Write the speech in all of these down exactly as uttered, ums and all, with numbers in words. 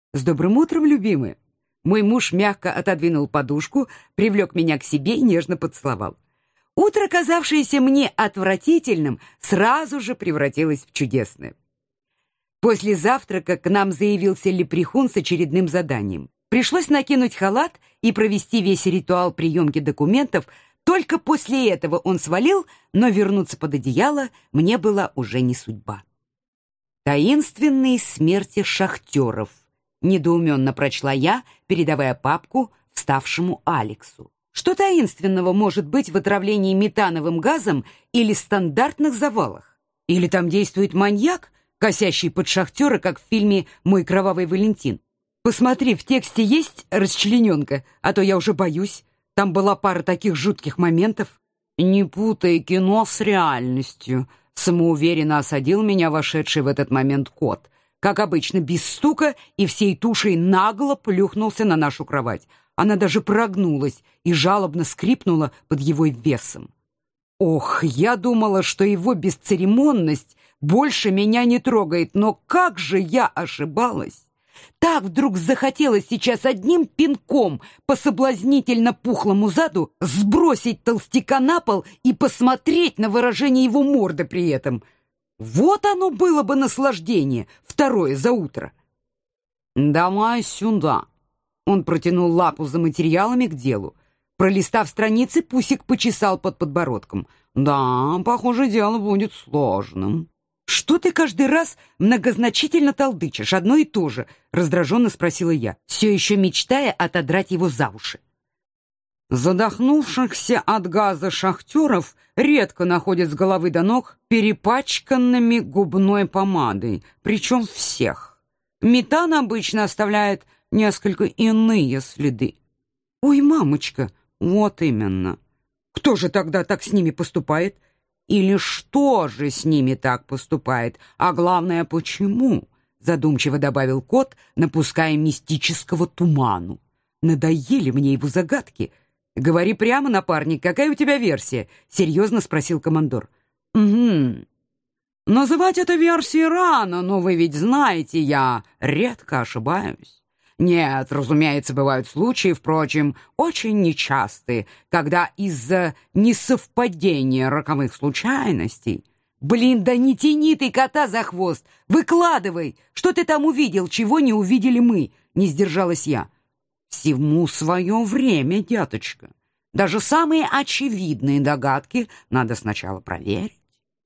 «С добрым утром, любимая!» Мой муж мягко отодвинул подушку, привлек меня к себе и нежно поцеловал. Утро, казавшееся мне отвратительным, сразу же превратилось в чудесное. После завтрака к нам заявился лепрехун с очередным заданием. Пришлось накинуть халат и провести весь ритуал приемки документов. Только после этого он свалил, но вернуться под одеяло мне была уже не судьба. «Таинственные смерти шахтеров», — недоуменно прочла я, передавая папку вставшему Алексу. Что таинственного может быть в отравлении метановым газом или стандартных завалах? Или там действует маньяк, косящий под шахтера, как в фильме «Мой кровавый Валентин»? Посмотри, в тексте есть расчлененка, а то я уже боюсь. Там была пара таких жутких моментов. «Не путай кино с реальностью», — самоуверенно осадил меня вошедший в этот момент кот. Как обычно, без стука и всей тушей нагло плюхнулся на нашу кровать. Она даже прогнулась и жалобно скрипнула под его весом. Ох, я думала, что его бесцеремонность больше меня не трогает, но как же я ошибалась! Так вдруг захотелось сейчас одним пинком по соблазнительно пухлому заду сбросить толстяка на пол и посмотреть на выражение его морды при этом. Вот оно было бы наслаждение, второе за утро. «Давай сюда». Он протянул лапу за материалами к делу. Пролистав страницы, Пусик почесал под подбородком. «Да, похоже, дело будет сложным». «Что ты каждый раз многозначительно толдычишь? Одно и то же», — раздраженно спросила я, все еще мечтая отодрать его за уши. Задохнувшихся от газа шахтеров редко находят с головы до ног перепачканными губной помадой, причем всех. Метан обычно оставляет несколько иные следы. Ой, мамочка, вот именно. Кто же тогда так с ними поступает? Или что же с ними так поступает? А главное, почему? Задумчиво добавил кот, напуская мистического туману. Надоели мне его загадки. Говори прямо, напарник, какая у тебя версия? Серьезно спросил командор. Угу. Называть это версией рано, но вы ведь знаете, я редко ошибаюсь. Нет, разумеется, бывают случаи, впрочем, очень нечастые, когда из-за несовпадения роковых случайностей... Блин, да не тяни ты кота за хвост! Выкладывай! Что ты там увидел, чего не увидели мы? Не сдержалась я. Всему свое время, деточка. Даже самые очевидные догадки надо сначала проверить.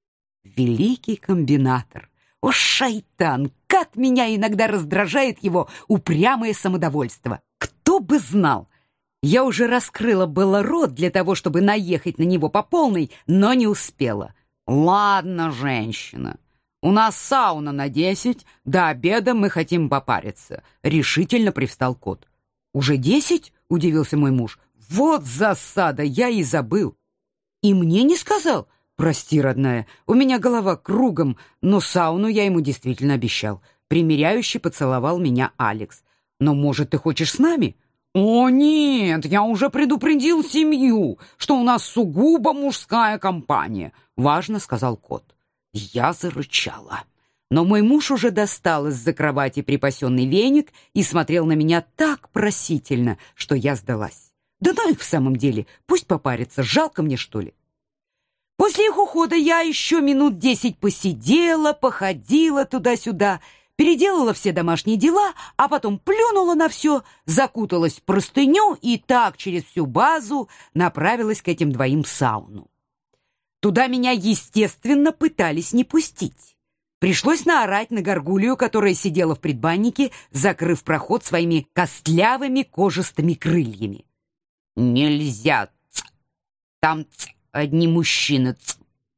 Великий комбинатор. О, шайтан! Как меня иногда раздражает его упрямое самодовольство! Кто бы знал! Я уже раскрыла было рот для того, чтобы наехать на него по полной, но не успела. Ладно, женщина, у нас сауна на десять, до обеда мы хотим попариться. Решительно привстал кот. Уже десять? Удивился мой муж. Вот засада, я и забыл. И мне не сказал? Прости, родная, у меня голова кругом, но сауну я ему действительно обещал. Примиряюще поцеловал меня Алекс. Но, может, ты хочешь с нами? О, нет, я уже предупредил семью, что у нас сугубо мужская компания, важно сказал кот. Я зарычала. Но мой муж уже достал из-за кровати припасенный веник и смотрел на меня так просительно, что я сдалась. Да ну их в самом деле, пусть попарятся, жалко мне, что ли. После их ухода я еще минут десять посидела, походила туда-сюда, переделала все домашние дела, а потом плюнула на все, закуталась в простыню и так через всю базу направилась к этим двоим в сауну. Туда меня, естественно, пытались не пустить. Пришлось наорать на горгулью, которая сидела в предбаннике, закрыв проход своими костлявыми кожистыми крыльями. «Нельзя! Ц! Там ц! Одни мужчины! Ц!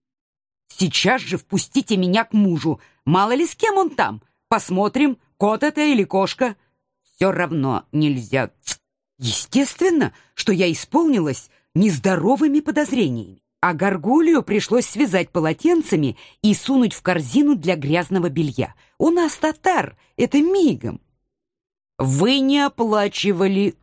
Сейчас же впустите меня к мужу! Мало ли с кем он там! Посмотрим, кот это или кошка! Все равно нельзя! Ц!» Естественно, что я исполнилась нездоровыми подозрениями. А горгулью пришлось связать полотенцами и сунуть в корзину для грязного белья. У нас татар, это мигом. Вы не оплачивали.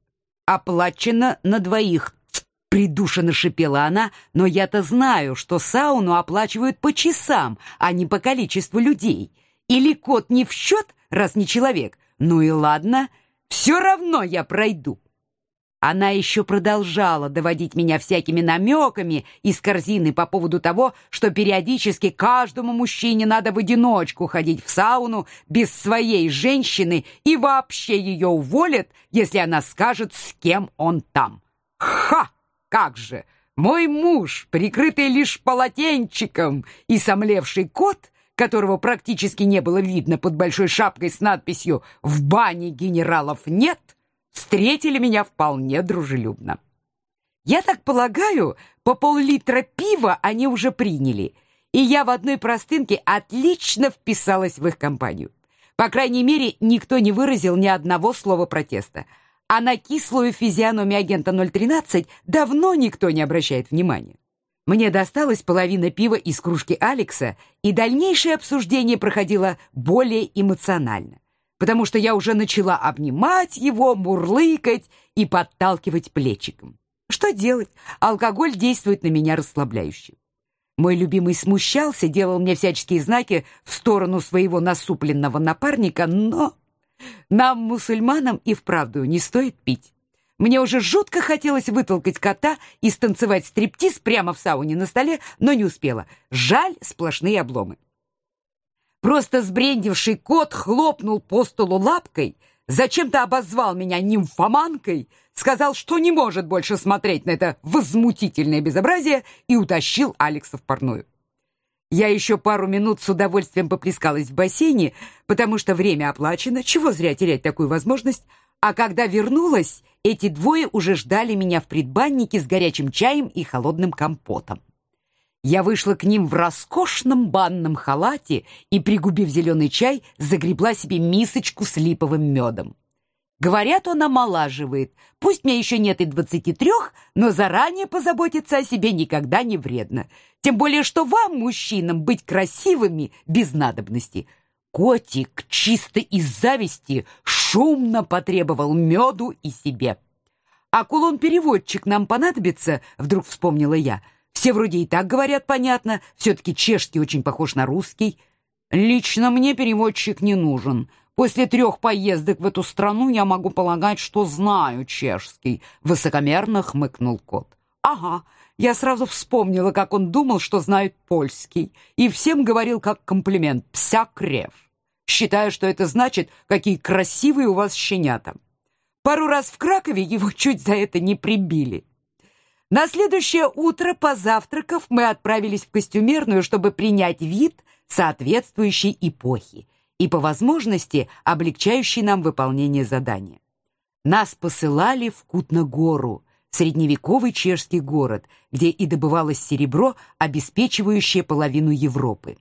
Оплачено на двоих. Придушенно шипела она, но я-то знаю, что сауну оплачивают по часам, а не по количеству людей. Или кот не в счет, раз не человек? Ну и ладно, все равно я пройду. Она еще продолжала доводить меня всякими намеками из корзины по поводу того, что периодически каждому мужчине надо в одиночку ходить в сауну без своей женщины и вообще ее уволят, если она скажет, с кем он там. Ха! Как же! Мой муж, прикрытый лишь полотенчиком, и сомлевший кот, которого практически не было видно под большой шапкой с надписью «В бане генералов нет», встретили меня вполне дружелюбно. Я так полагаю, по пол-литра пива они уже приняли, и я в одной простынке отлично вписалась в их компанию. По крайней мере, никто не выразил ни одного слова протеста, а на кислую физиономию агента ноль тринадцать давно никто не обращает внимания. Мне досталась половина пива из кружки Алекса, и дальнейшее обсуждение проходило более эмоционально, потому что я уже начала обнимать его, мурлыкать и подталкивать плечиком. Что делать? Алкоголь действует на меня расслабляюще. Мой любимый смущался, делал мне всяческие знаки в сторону своего насупленного напарника, но нам, мусульманам, и вправду не стоит пить. Мне уже жутко хотелось вытолкать кота и станцевать стриптиз прямо в сауне на столе, но не успела. Жаль, сплошные обломы. Просто сбрендивший кот хлопнул по столу лапкой, зачем-то обозвал меня нимфоманкой, сказал, что не может больше смотреть на это возмутительное безобразие, и утащил Алекса в парную. Я еще пару минут с удовольствием поплескалась в бассейне, потому что время оплачено, чего зря терять такую возможность, а когда вернулась, эти двое уже ждали меня в предбаннике с горячим чаем и холодным компотом. Я вышла к ним в роскошном банном халате и, пригубив зеленый чай, загребла себе мисочку с липовым медом. Говорят, он омолаживает. Пусть мне еще нет и двадцати трех, но заранее позаботиться о себе никогда не вредно. Тем более, что вам, мужчинам, быть красивыми без надобности. Котик чисто из зависти шумно потребовал меду и себе. А кулон-переводчик нам понадобится, вдруг вспомнила я. Все вроде и так говорят понятно, все-таки чешский очень похож на русский. Лично мне переводчик не нужен. После трех поездок в эту страну я могу полагать, что знаю чешский, высокомерно хмыкнул кот. Ага, я сразу вспомнила, как он думал, что знает польский, и всем говорил как комплимент «пся крев», считая, что это значит «какие красивые у вас щенята». Пару раз в Кракове его чуть за это не прибили. На следующее утро, позавтракав, мы отправились в костюмерную, чтобы принять вид соответствующей эпохи и, по возможности, облегчающий нам выполнение задания. Нас посылали в Кутна-Гору, средневековый чешский город, где и добывалось серебро, обеспечивающее половину Европы.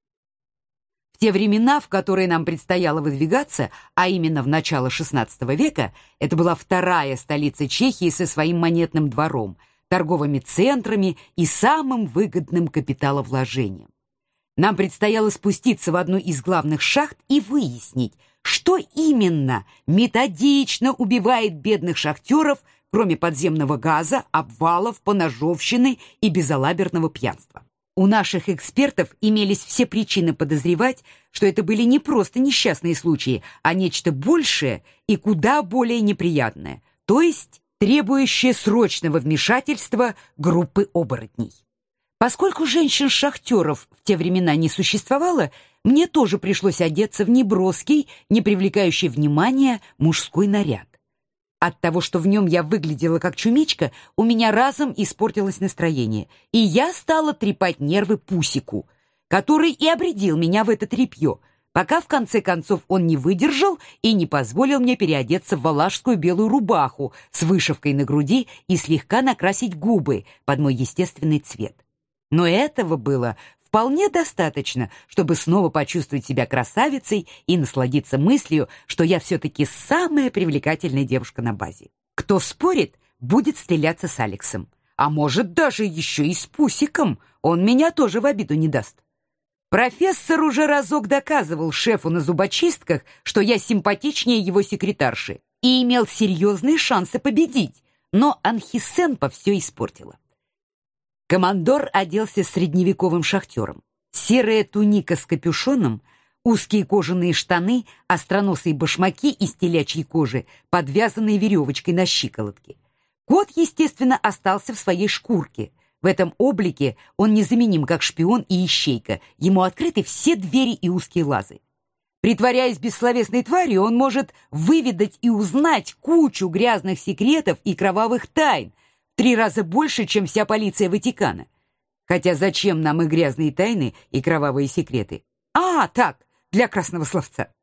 В те времена, в которые нам предстояло выдвигаться, а именно в начало шестнадцатого века, это была вторая столица Чехии со своим монетным двором, торговыми центрами и самым выгодным капиталовложением. Нам предстояло спуститься в одну из главных шахт и выяснить, что именно методично убивает бедных шахтеров, кроме подземного газа, обвалов, поножовщины и безалаберного пьянства. У наших экспертов имелись все причины подозревать, что это были не просто несчастные случаи, а нечто большее и куда более неприятное, то есть требующее срочного вмешательства группы оборотней. Поскольку женщин-шахтеров в те времена не существовало, мне тоже пришлось одеться в неброский, не привлекающий внимания мужской наряд. От того, что в нем я выглядела как чумичка, у меня разом испортилось настроение, и я стала трепать нервы Пусику, который и обредил меня в это тряпье, пока в конце концов он не выдержал и не позволил мне переодеться в валашскую белую рубаху с вышивкой на груди и слегка накрасить губы под мой естественный цвет. Но этого было вполне достаточно, чтобы снова почувствовать себя красавицей и насладиться мыслью, что я все-таки самая привлекательная девушка на базе. Кто спорит, будет стреляться с Алексом. А может, даже еще и с Пусиком. Он меня тоже в обиду не даст. Профессор уже разок доказывал шефу на зубочистках, что я симпатичнее его секретарши, и имел серьезные шансы победить, но Анхисенпа все испортила. Командор оделся средневековым шахтером. Серая туника с капюшоном, узкие кожаные штаны, остроносые башмаки из телячьей кожи, подвязанные веревочкой на щиколотке. Кот, естественно, остался в своей шкурке. В этом облике он незаменим как шпион и ищейка. Ему открыты все двери и узкие лазы. Притворяясь бессловесной тварью, он может выведать и узнать кучу грязных секретов и кровавых тайн, в три раза больше, чем вся полиция Ватикана. Хотя зачем нам и грязные тайны, и кровавые секреты? А, так, для красного словца.